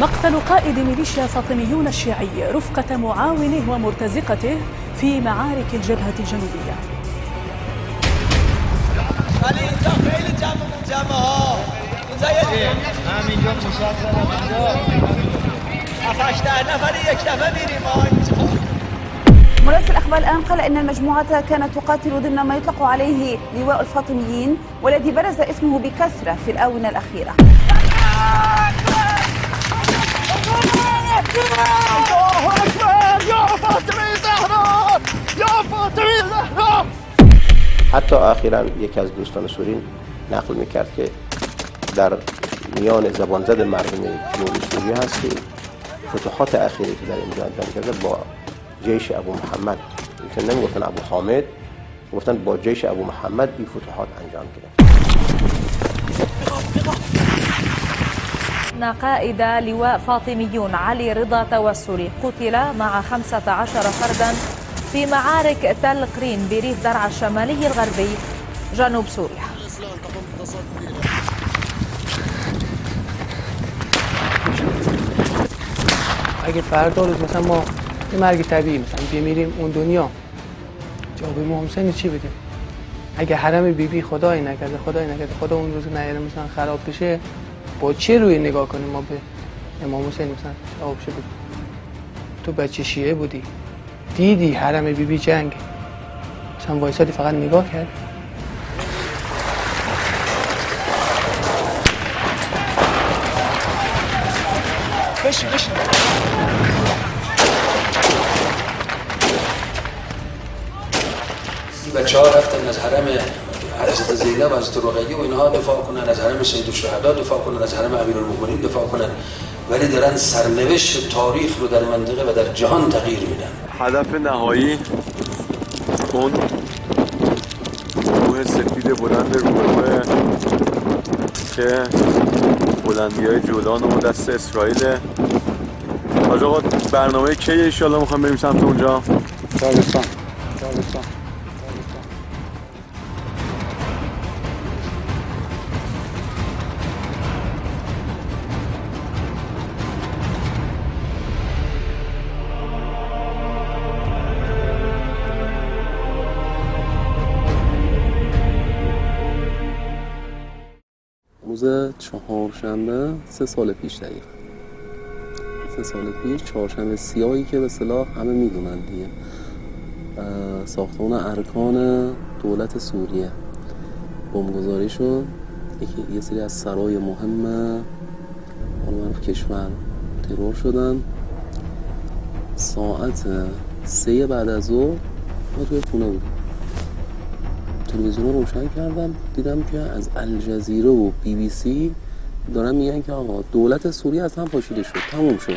مقتل قائد ميليشيا فاطميون الشيعي رفقة معاونه ومرتزقته في معارك الجبهة الجنوبية. مراسل أخبار الآن قال إن المجموعة كانت تقاتل ضمن ما يطلق عليه لواء الفاطميين، والذي برز اسمه بكثرة في الآونة الأخيرة. حتی اخیراً یکی از دوستان سورین نقل میکرد که در میان زبانزد مردم جنوبی سوریه هست که فتوحات اخیری که در اینجا انجام کرده با جیش ابو محمد، ایشون نمیگفتن ابو حامد، گفتن با جیش ابو محمد این فتوحات انجام کرده. قائد لواء فاطميون علي رضا توسلي قتل مع 15 فردا في معارك تل قرين بريف درعا الشمالي الغربي جنوب سوريا. اگه فردا روز مثلا ما یه مرگ طبیعی مثلا بمیریم اون دنیا، جواب امام حسین چی بدیم؟ اگه حرم بیبی خدای نکرده خدا اون روز نیاره مثلا خراب بشه، با چه روی نگاه کنیم ما به امام حسین مثلا جواب چه بدیم؟ تو بچه شیعه بودی، دیدی حرم بیبی جنگ، مثلا وایسادی فقط نگاه کردی؟ بشین بچه‌ها رفتن از حرم حضرت زینب و حضرت رقیه و اینها دفاع کنن، از حرم سید الشهدا دفاع کنن، از حرم امیرالمومنین دفاع کنن، ولی دارن سرنوشت تاریخ رو در منطقه و در جهان تغییر میدن. هدف نهایی اون کوه سفید بلند روبروه که بلندی‌های جولان و دست اسرائیل. حاج آقا برنامه کیه انشالله میخوام بریم سمت اونجا؟ تابستان. روز چهارشنبه 3 سال پیش دقیقا 3 سال پیش چهارشنبه سیاهی که به اصطلاح همه میدونن دیگه، ساختمان ارکان دولت سوریه بمبگذاری شد. یه سری از سرای مهم معروف کشور ترور شدن. ساعت 3 بعد از ظهر ما توی خونه بودیم، تلویزیون رو روشن کردم، دیدم که از الجزیره و بی بی سی دارن میگن که آقا دولت سوریه از هم پاشیده شد، تموم شد.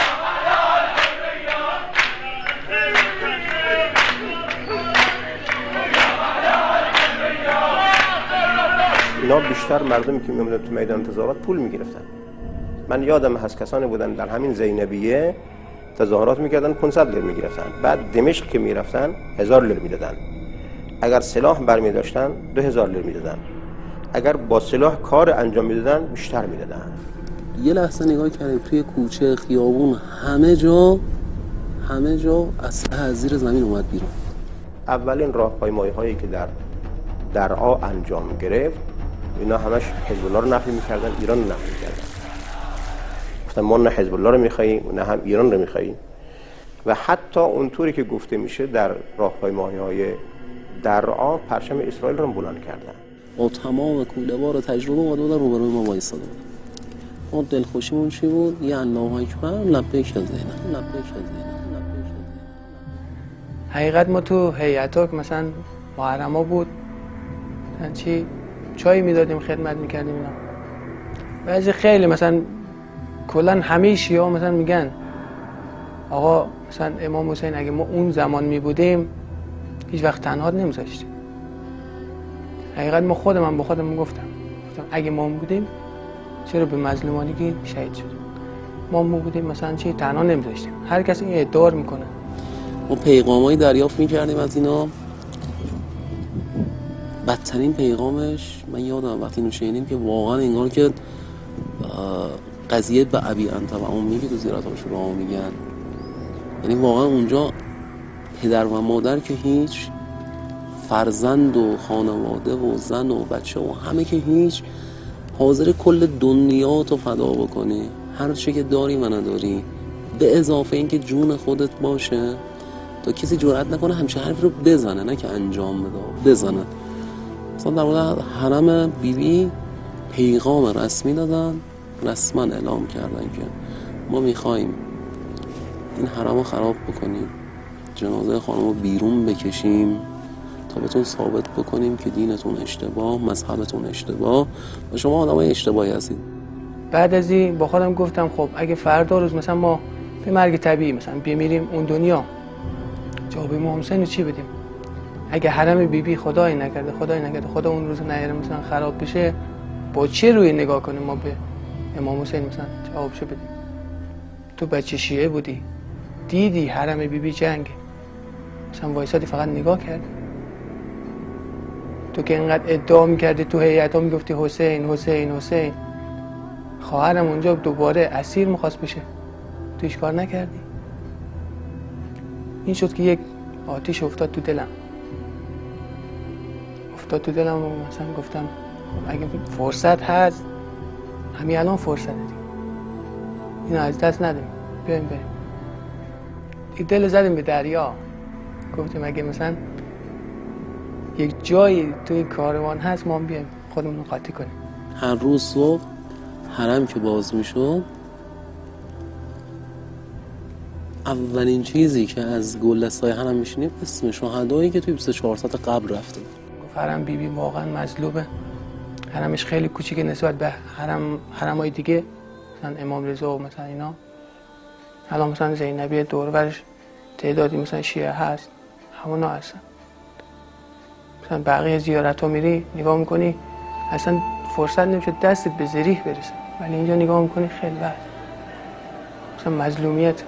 اینا بیشتر مردمی که میموندن تو میدان تظاهرات پول میگرفتن. من یادم هست کسانی بودن در همین زینبیه تظاهرات میکردن 500 لیر میگرفتن، بعد دمشق که میرفتن 1000 لیر میدادن، اگر سلاح برمی داشتن 2000 لیر میدادن، اگر با سلاح کار انجام میدادن بیشتر میدادن. یه لحظه نگاه کردیم توی کوچه، خیابون، همه جا اسلحه از زیر زمین اومد بیرون. اولین راهپیمایی هایی که در درعا انجام گرفت، اینا همش حزب الله رو نفی میکردن، ایران رو نفی میکردن. گفتن ما نه حزب الله رو میخواییم و نه هم ایران رو میخواییم. و حتی اونطوری که گفته میشه در راهپیمایی های درعا پرچم اسرائیل رو بلند کردن. با تمام کوله‌بار تجربه اومده بودن روبروی ما وایساده بودن. ما دلخوشیمون چی بود؟ یه الله اکبر، لبیک زینب، لبیک زینب. حقیقت ما تو هیئتا که مثلا محرما بود چی چای میدادیم، خدمت میکردیم اینا. بعضی خیلی مثلا کلا همه شیعه مثلا میگن آقا مثلا امام حسین اگه ما اون زمان میبودیم هیچ وقت تنها نمیذاشتیم. حقیقت ما با خودم گفتم اگه ما بودیم چرا به مظلومانگی شهید شدیم؟ ما بودیم مثلا چی تنها نمیذاشتیم. هر کسی این ادعا میکنه. ما پیغامایی دریافت میکردیم از اینا. بدترین پیغامش من یادم وقتی اینو شنیدیم که واقعا انگار که قضیه به ابی انت و امی که تو زیارت‌هاشون رو میگن، یعنی واقعا اونجا پدر و مادر که هیچ، فرزند و خانواده و زن و بچه و همه که هیچ، حاضر کل دنیا تو فدا بکنی، هر چی که داری و نداری، به اضافه این که جون خودت باشه تا کسی جرئت نکنه همچین حرف رو بزنه، نه که انجام بده، بزنه. مثلا در مورد حرم بیبی پیغام رسمی دادن، رسما اعلام کردن که ما میخوایم این حرم رو خراب بکنیم، جنازه خانم رو بیرون بکشیم تا بهتون ثابت بکنیم که دینتون اشتباه، مذهبتون اشتباه و شما آدمای اشتباهی هستید. بعد از این با خودم گفتم خب اگه فردا روز مثلا ما به مرگ طبیعی مثلا بمیریم اون دنیا، جواب امام حسین چی بدیم؟ اگه حرم بیبی خدای نکرده خدا اون روز نیاره مثلا خراب بشه، با چه روی نگاه کنیم ما به امام حسین مثلا جوابشو بدیم؟ تو بچه شیعه بودی، دیدی حرم بیبی جنگ، مثلا وایسادی فقط نگاه کردی؟ تو که اینقدر ادعا میکردی تو هیئت‌ها میگفتی حسین حسین حسین، خواهرم اونجا دوباره اسیر میخواست بشه، تو هیچ کار نکردی. این شد که یک آتیش افتاد تو دلم و مثلا گفتم خب اگه فرصت هست همین الان فرصت داریم، اینو از دست ندیم، بریم. دل زدیم به دریا، گفتیم اگه مثلا یک جایی توی کاروان هست ما بیایم خودمون رو قاطی کنیم. هر روز صبح حرم که باز میشد، اولین چیزی که از گلدستای حرم میشنیم اسم شهدایی که توی 24 ساعت قبل رفته بود. حرم بیبی واقعا مظلومه، حرمش خیلی کوچیکه نسبت به حرمای دیگه، مثلا امام رضا و مثلا اینا. الان مثلا زینبیه دور و برش تعدادی مثلا شیعه هست، همونا هستن. مثلا بقیه زیارت ها میری نگاه میکنی اصلا فرصت نمیشه دستت به ذریح برسه، ولی اینجا نگاه میکنی خیلی بعد مثلا مظلومیت.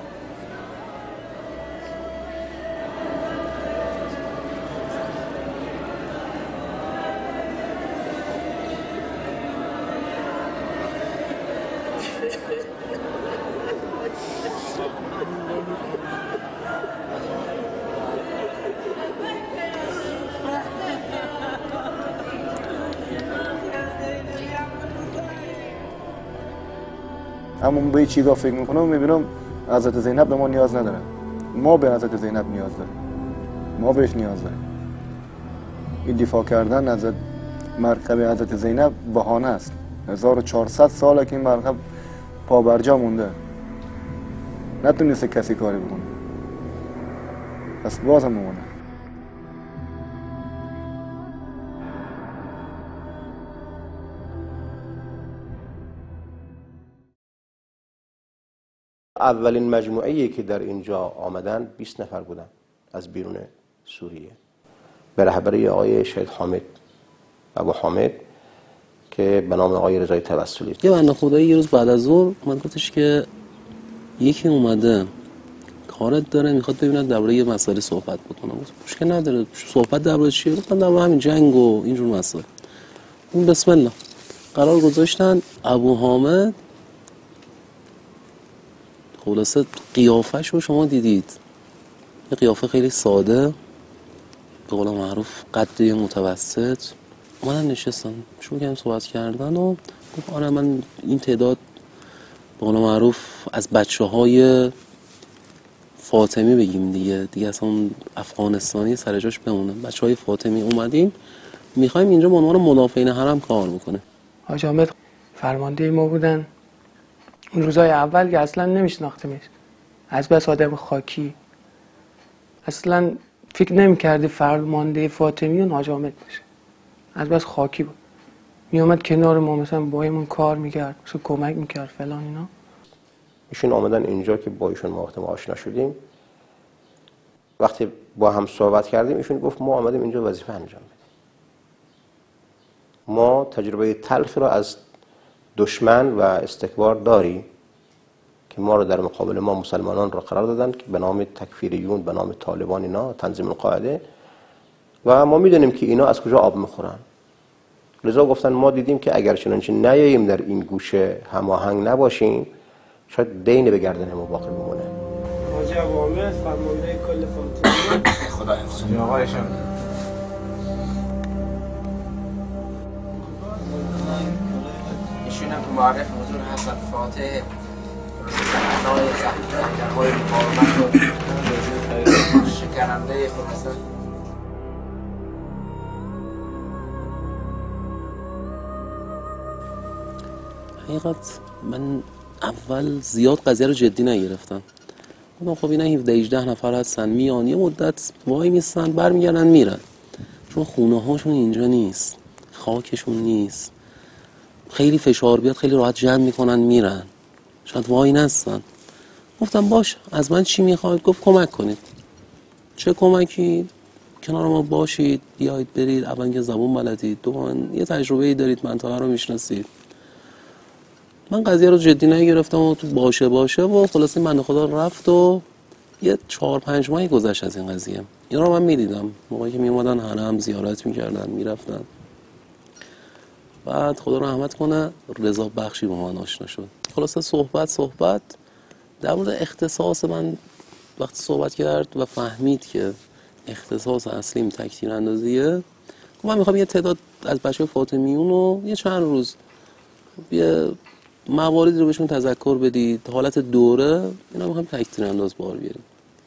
اما به این چیزا فکر میکنم و میبینم حضرت زینب به ما نیاز نداره، ما به حضرت زینب نیاز داریم، ما بهش نیاز داریم. این دفاع کردن از مرکب حضرت زینب بهانه است. 1400 ساله که این مرکب پابرجا مونده، نتونسته کسی کاری بکنه، پس باز هم مونه. اولین مجموعه‌ای که در اینجا آمدن 20 نفر بودن از بیرون سوریه، به رهبری آقای شهید حامد ابو حامد که به نام آقای رضای توسلی. یه بنده خدایی یه روز بعد از ظهر اومد گفتش که یکی اومده کارت داره میخواد ببیند درباره یه مسئله صحبت بکنه. مشکل نداره، صحبت درباره چیه؟ گفتن درباره همین جنگ و اینجور مسائل. اون بسم الله قرار گذاشتن. ابو حامد خلاصه قیافش رو شما دیدید، یه قیافه خیلی ساده، به قول معروف قد متوسط. اومدن نشستن شروع کردن صحبت کردن و گفت آره من این تعداد به قول معروف از بچه‌های فاطمی بگیم دیگه اصلا افغانستانی سر جاش بمونه، بچه‌های فاطمی اومدیم میخوایم اینجا به عنوان مدافعین حرم کار بکنه. حاج حامد فرمانده ما بودن اون روزای اول که اصلا نمیشناختیمش، از بس آدم خاکی، اصلا فکر نمی‌کردی فرمانده فاطمیون حاج حامد باشه، از بس خاکی بود. میومد کنار ما مثلا با همون کار میکرد، مثلا کمک میکرد فلان اینا. ایشون آمدن اینجا که با ایشون وقتی ما آشنا شدیم، وقتی با هم صحبت کردیم ایشون گفت ما آمدیم اینجا وظیفه انجام بدیم. ما تجربه تلخ را از دشمن و استکبار داریم که ما رو در مقابل ما مسلمانان را قرار دادن که به نام تکفیریون، به نام طالبان اینا، تنظیم القاعده، و ما میدونیم که اینا از کجا آب میخورن. لذا گفتن ما دیدیم که اگر چنانچه نیاییم در این گوشه هماهنگ نباشیم شاید دین به گردن ما باقی بمونه. حاجی عوامه فرمانده کل فاطمیون خدا حفظشون. آقایشون ایشون هم که معرف حضور حضرت فاتح روزنای زحمت‌های مقاومت و شکننده خلاصه. حقیقت من اول زیاد قضیه رو جدی نگرفتم. گفتم خب اینا 17-18 نفر هستن میان یه مدت وای میستن برمیگردن میرن، چون خونه هاشون اینجا نیست، خاکشون نیست، خیلی فشار بیاد خیلی راحت جمع میکنن میرن، شاید وای نستن. گفتم باش از من چی میخواید؟ گفت کمک کنید. چه کمکی؟ کنار ما باشید، بیاید برید، اول که زبون بلدید، دوما یه تجربه دارید، منطقه رو میشناسید. من قضیه رو جدی نگرفتم و تو باشه و خلاصی من خدا رفت و یه 4-5 ماهی گذشت از این قضیه. اینا رو من میدیدم موقعی که میومدن هم زیارت میکردن میرفتن. بعد خدا رحمت کنه رضا بخشی با من آشنا شد. خلاصه صحبت در مورد اختصاص من وقتی صحبت کرد و فهمید که اختصاص اصلیم تکتیر اندازیه، من میخوام یه تعداد از بچه فاطمیون رو یه چند روز یه مواردی رو بهشون تذکر بدید، حالت دوره اینا میخوام تکتیر انداز بار بیاریم.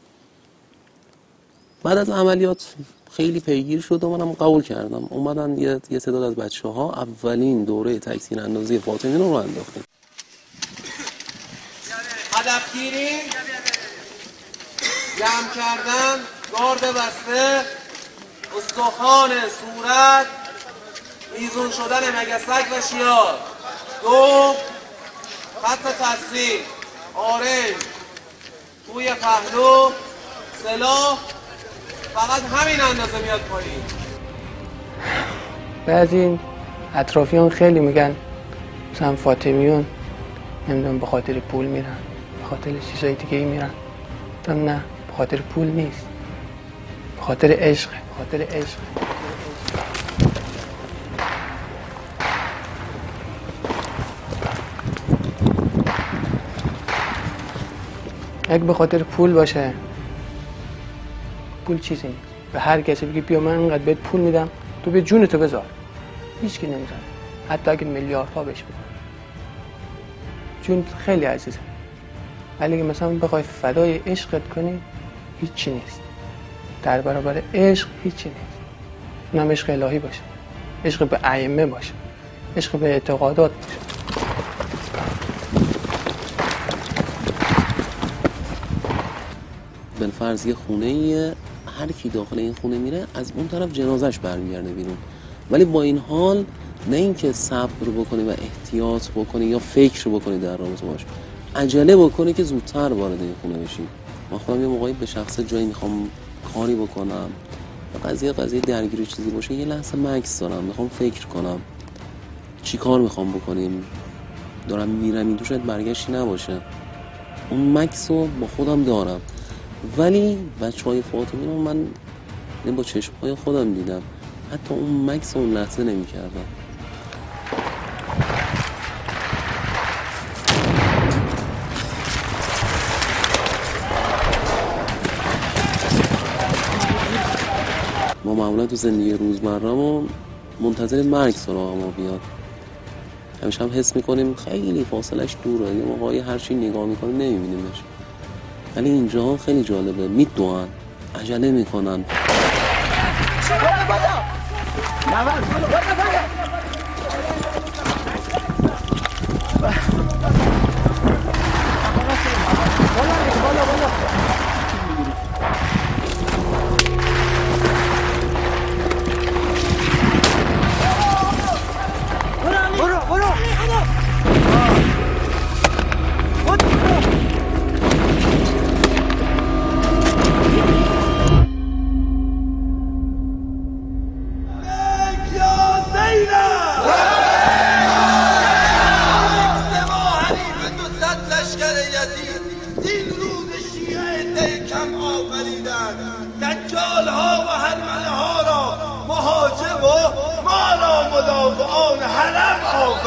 بعد از عملیات خیلی پیگیر شد و منم قبول کردم. اومدن یه تعداد از بچه‌ها اولین دوره تکتیر اندازی فاطمیون رو انداختیم. هدفگیری، جمع کردن، گارد بسته، استخوان صورت، میزون شدن مگسک و شیار. 2 خط تصویر، آرنج، توی پهلو، سلاح، فقط همین اندازه میاد پایین. بعضی اطرافیان خیلی میگن مثلا فاطمیون نمیدونم به خاطر پول میرن، به خاطر چیزای دیگه ای میرن. نه، به خاطر پول نیست، به خاطر عشقه، به خاطر عشق. اگه به خاطر پول باشه، پول چیزی نیست. به هر کسی بگی بیا من اینقدر بهت پول میدم تو به جونتو بذار، هیچ کی نمیذاره، حتی اگه میلیاردها بهش بدن. جون خیلی عزیزه، ولی اگه مثلا بخوای فدای عشقت کنی هیچی نیست. در برابر عشق هیچی نیست. اونم عشق الهی باشه، عشق به ائمه باشه، عشق به اعتقادات باشه. بالفرض یه خونه‌ایه، هر کی داخل این خونه میره از اون طرف جنازش برمیگرده بیرون، ولی با این حال نه اینکه صبر بکنی و احتیاط بکنی یا فکر بکنی در رابطه باش، عجله بکنی که زودتر وارد این خونه بشی. من خودم یه موقعی به شخص جایی میخوام کاری بکنم و قضیه درگیری چیزی باشه، یه لحظه مکث دارم، میخوام فکر کنم چی کار میخوام بکنیم، دارم میرم این تو شاید برگشتی نباشه. اون مکث رو با خودم دارم، ولی بچه‌های فاطمی رو من با چشم‌های خودم دیدم، حتی اون مکث اون لحظه نمی‌کردم. ما معمولا تو زندگی روزمره‌مون منتظر مرگ سراغ ما بیاد، همیشه هم حس می‌کنیم خیلی فاصلش دوره، یه موقعی هر چی نگاه می‌کنیم نمی‌بینیمش، ولی اینجا خیلی جالبه، میدوئن، عجله میکنن.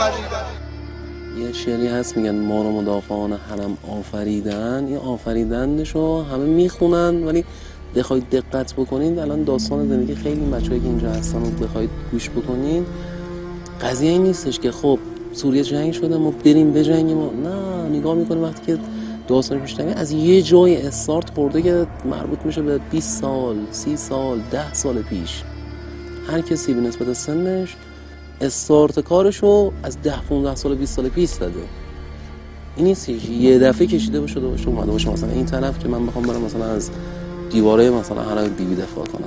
آفریدن. یه شعری هست میگن ما رو مدافعان حرم آفریدن. این آفریدنشو همه میخونن ولی بخواید دقت بکنید الان داستان زندگی خیلی بچه‌ای که اینجا هستن رو بخواید گوش بکنید قضیه این نیستش که خب سوریه جنگ شده ما بریم بجنگیم. نه، نگاه میکنیم وقتی که داستانش میشنوی از یه جای استارت خورده که مربوط میشه به 20 سال 30 سال 10 سال پیش. هر کسی به نسبت سنش استارت کارشو از 10 15 سال 20 سال پیش زده. این نیست یه دفعه کشیده باشه اومده باشه مثلا این طرف که من بخوام برم مثلا از دیواره مثلا حرم بیبی دفاع کنم.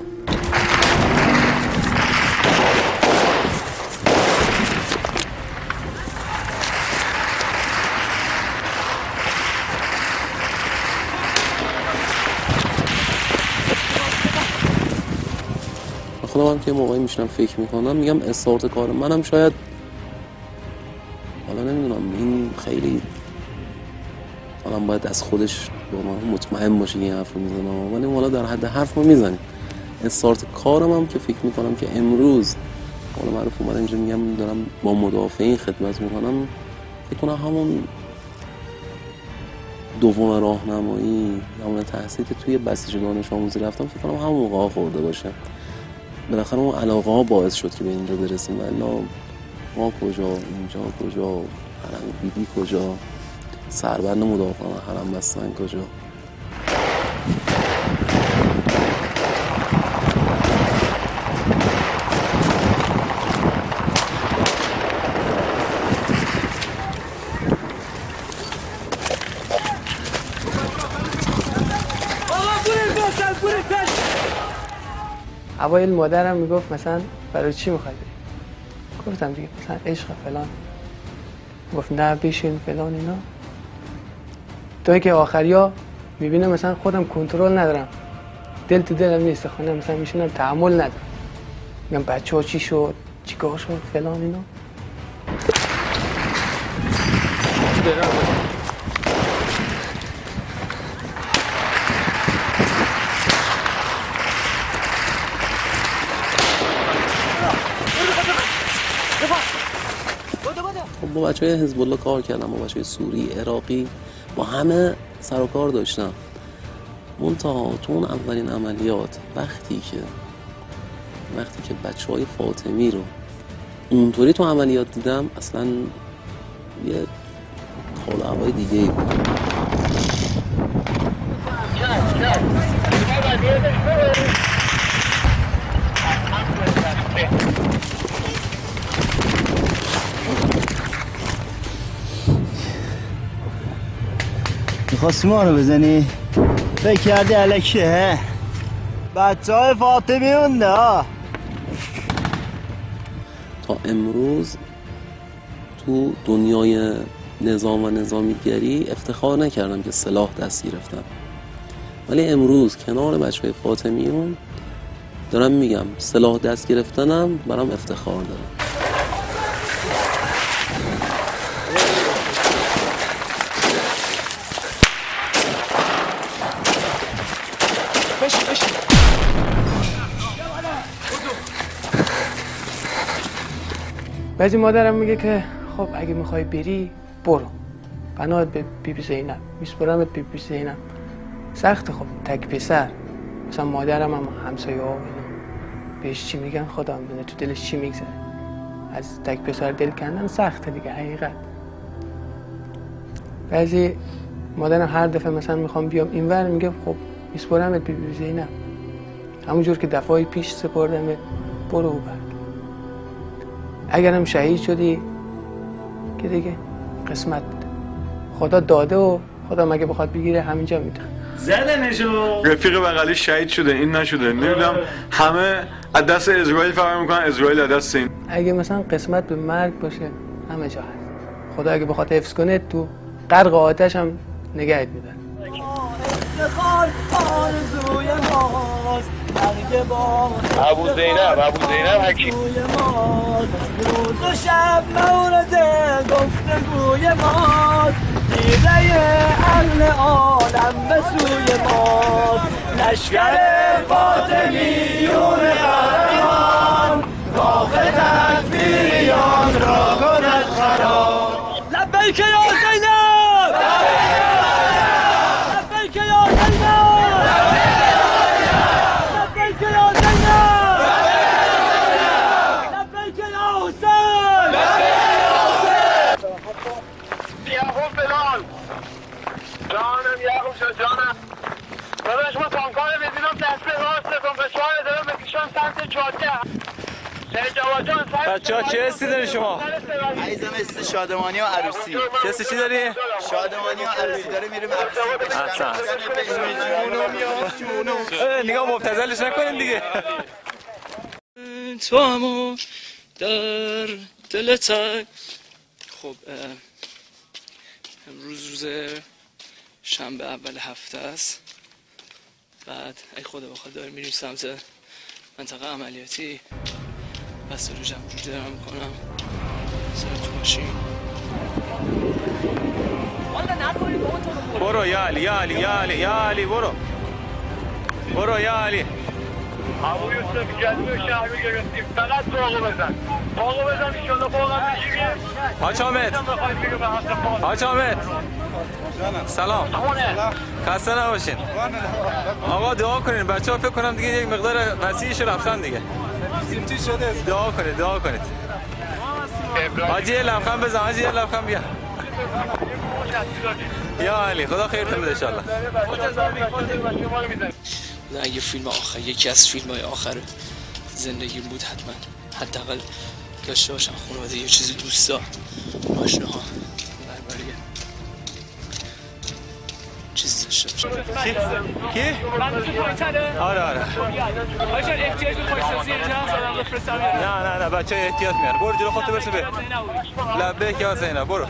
خودم هم که موقعی میشنم فکر میکنم میگم استارت کار منم شاید حالا نمیدونم این خیلی حالا باید از خودش مطمئن باشه این حرف رو میزنم ولی حالا در حد حرف رو میزنیم. استارت کارم هم که فکر میکنم که امروز حالا معروف اومدم اینجا میگم دارم با مدافعین خدمت میکنم فکر کنم همون دوم راهنمایی همون تحصیل که توی بسیج دانش آموزی رفتم فکر کنم همون موقع خورده باشه. بالاخره اون علاقه ها باعث شد که به اینجا برسیم. والا ما کجا اینجا کجا حرم بیبی کجا سربند مدافعان حرم بستن کجا. اوایل مادرم میگفت مثلا برای چی میخوای بری؟ گفتم دیگه مثلا عشق فلان. گفت نه بشین فلان اینا. توی که آخریا میبینم مثلا خودم کنترل ندارم. دل تو دلم نیست خونه مثلا میشینم تحمل ندارم. میگم بچه‌ها چی شد؟ چیکار شد فلان اینا. با بچه‌های حزب الله کار کردم، با بچه‌های سوری، عراقی، با همه سر و کار داشتم. منتها تو اون اولین عملیات وقتی که بچه‌های فاطمی رو اونطوری تو عملیات دیدم اصلا یه حال و هوای دیگه‌ای بود. میخواستی ما رو بزنی؟ فکر کردی الکیه؟ بچه های فاطمی مونده ها. تا امروز تو دنیای نظام و نظامیگری افتخار نکردم که سلاح دست گرفتم، ولی امروز کنار بچه های فاطمیون دارم میگم سلاح دست گرفتنم برام افتخار دارم. بعضی مادرم میگه که خب اگه میخوای بری برو، پناهت به بیبی زینب، میسپرمت به بیبی زینب. سخت خب تک پسر، مثلا مادرم هم همسایه ها بهش چی میگن خدا میدونه تو دلش چی میگذره. از تک پسر دل کندن سخته دیگه حقیقت. بعضی مادرم هر دفعه مثلا میخوام بیام اینور میگه خب میسپرمت به بیبی زینب، همونجور که دفعه پیش سپردمت برو و برد. اگرم شهید شدی که دیگه قسمت بوده، خدا داده و خدا مگه بخواد بگیره همینجا میده. زدنشو رفیق بغلی شهید شده این نشده، نمیدونم همه از دست اسرائیل فرار میکنن، اسرائیل از دست این. اگه مثلا قسمت به مرگ باشه همه جا هست، خدا اگه بخواد حفظ کنه تو غرق آتش هم نگهت میدن. افتخار آرزوی ماست ابو زینب حکیم روز و شب مورد گفتگوی ماست، دیده اهل عالم به سوی ماست. لشکر فاطمیون قهرمان راه تکفیریان را کند لبیک یا زینب لبیک یا زینب لبیک یا زینب لبیک یا حسین یعقوب بلال جانم یعقوب شد جانم داداش ما تانکان بزیدم دست به راست کن به شوار دارم بکشم سمت جاده بچه ها چه حسی داری شما؟ عزیزم حس شادمانی و عروسی. چه حسی داری؟ شادمانی و عروسی داره میریم عروسی. احسن نگاه مبتذلش نکنین دیگه. تو همو در دلتک. خب امروز روز شنبه اول هفته است. بعد ای خدا بخواد داریم میریم سمت منطقه عملیاتی. بس رو جمع جور دارم میکنم سر تو ماشین. برو یا علی یا علی یا علی یا علی برو یا علی. ابو یوسف گلو شهر گرفتیم فقط باغو بزن ایشالله باغم بگیریم. حاج حامد سلام خسته نباشین آقا. دعا کنین بچه ها فکر کنم دیگه یک مقدار وسیعش رفتن دیگه. دعا کنید حاجی یه لبخند بزن حاجی یه لبخند بیا. یا علی خدا خیرتون بده انشالله. اگه فیلم آخر یکی از فیلم های آخر زندگی بود حداقل داشته باشم خانواده یه چیزی دوستا آشناها درباره چیز داشته باشم. کی؟ آره آشان احتیاج به پایسازی جهاز آدم بفرستم. نه بچه احتیاط میاره. برو جلو خودت برسه به لبیک یا زینب. برو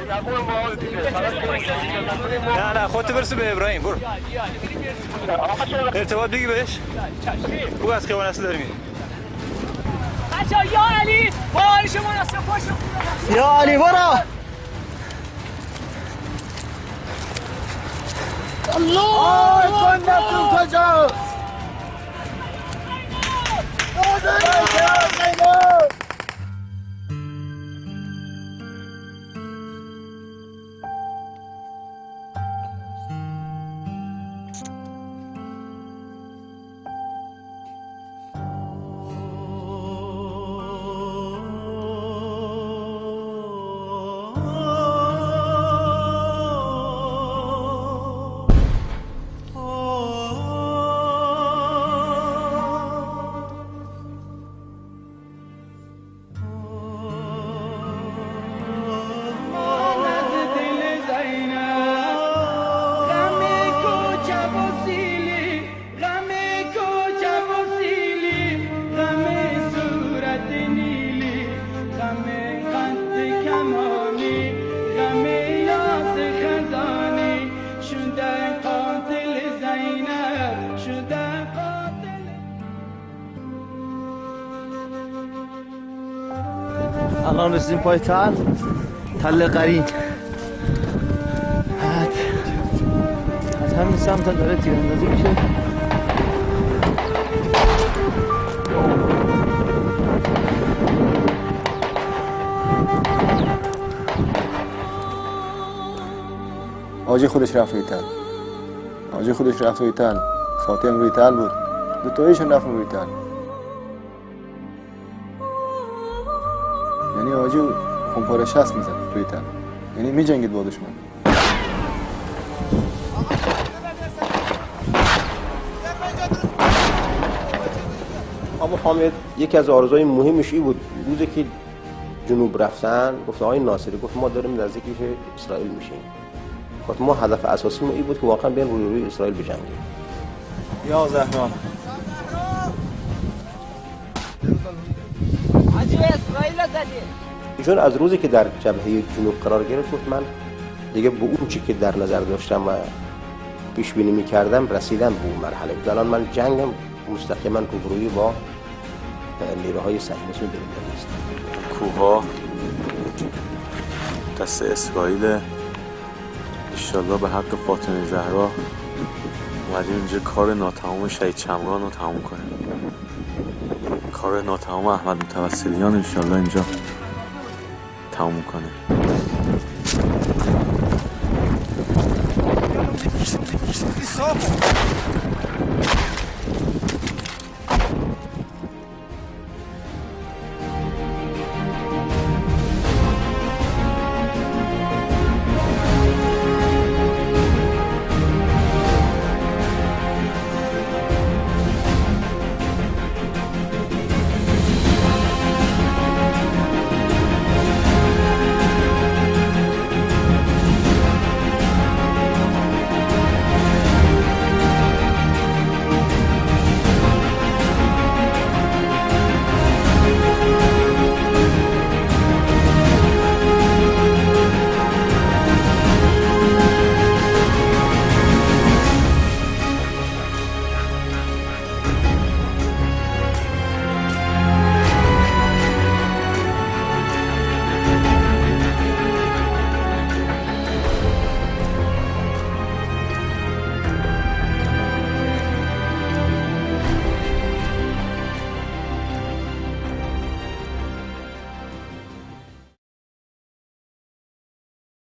نه خودت برسه به ابراهیم. برو ارتباط بگی بهش او از خیابان اصل داری میری. بچه یا علی با شما نصف پاشو یا علی برو. الله کندتون کجاست؟ الان رسیدیم پای تل قرین. از همین سمت داره تیراندازی میشه. آجی خودش رفت روی تل. فاطم روی تل بود. دو تایشون رفت روی تل. یعنی آجی خونپاره 60 میزد روی تن. یعنی میجنگید با دشمن. ابو حامد یکی از آرزوهای مهمش این بود روزی که جنوب رفتن گفت آقای ناصری گفت ما داریم نزدیک اسرائیل میشیم. گفت ما هدف اساسی ما این بود که واقعا بیان روی اسرائیل بجنگیم. یا زهرا ایشون از روزی که در جبهه جنوب قرار گرفت گفت من دیگه به اون چی که در نظر داشتم و پیش بینی می‌کردم رسیدم به اون مرحله. الان من جنگم مستقیما روبرویی با نیروهای صهیونیسم داریم است. کوها دست اسرائیل. انشالله به حق فاطمه زهرا اومدیم اینجا کار ناتمام شهید چمران رو تمام کنیم. کار ناتمام احمد متوسلیان انشالله اینجا تموم کنه.